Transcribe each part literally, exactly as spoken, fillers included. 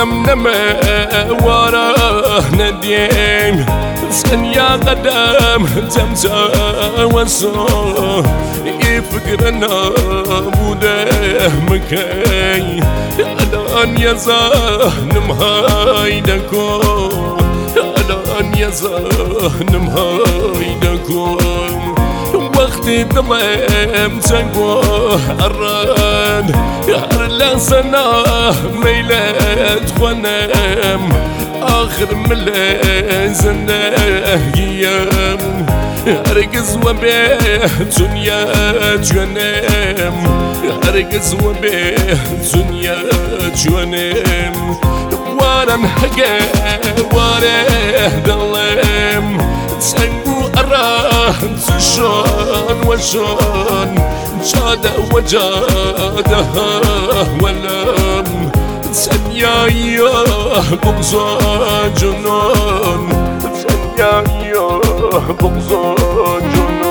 دلم نمه واره ندیم سن يا قدم تمسى وسو يفكرنا بوده مكي الان يزان مهايدكو الان يزان مهايدكو وقت دمم تنقو عران هرلا سنة ميلاد خنم آخر ملازنا ايام ارقز وبيه دنيا جنم ارقز وبيه دنيا جنم وانا محقا وانا دلم تنقو اراه تشون وشون جاد وجادها ولم سنيا يا بغزا جنون سنيا يا بغزا جنون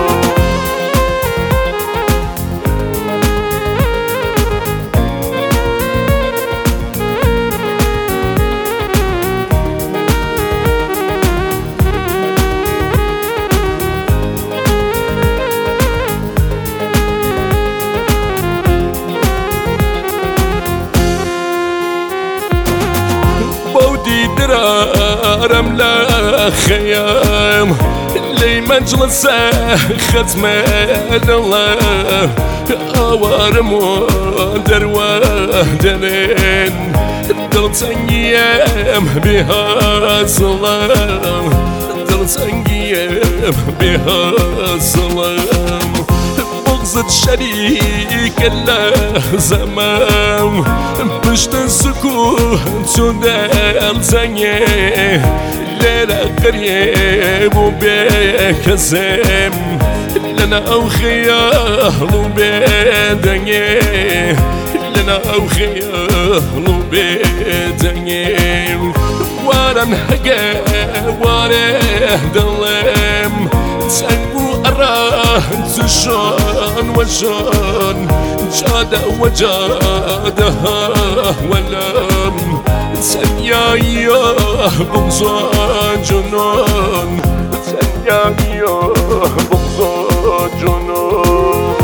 بودي درارم لا خيام اللي مجلس ختم الله اوارم دروا درين درت ايام بها سلام درت ايام بها سلام بغزة شريك لا زمان بشت السكون تدال زنيه ليلة قريب وبيك زم لنا او خيال وبيدنيه لنا او خيال وبيدنيه وانا محقا وانا دلم تنقو أراه تشون وشون جاد وجادها ولم سنيا يا بغزا جنون سنيا يا بغزا جنون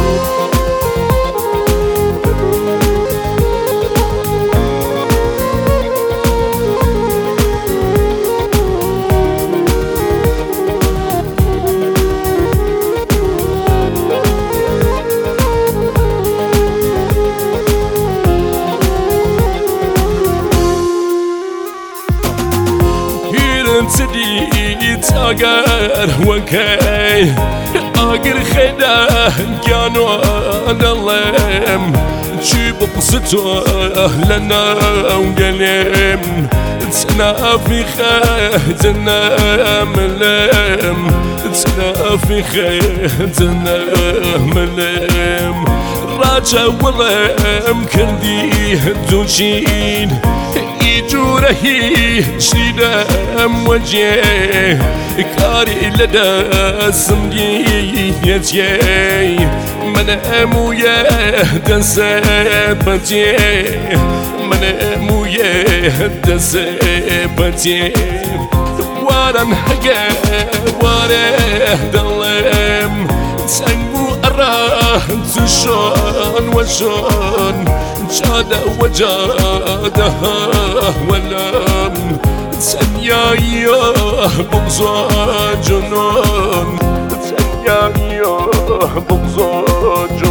تديت أقر وكاي أقر خدا كانوا نلم جيب قصته لنا وقلم تنا في خدنا ملم تنا في خدنا ملم راجع ولم كندي دوشين جورهي شدام وجه كاري لدى سمدي يتي من امويا دسبتي من امويا دسبتي وانا محقا وانا دلم تنقو أراه تشون وشون جاد وجادها ولم سنيا يا بغزا جنون سنيا يا بغزا جنون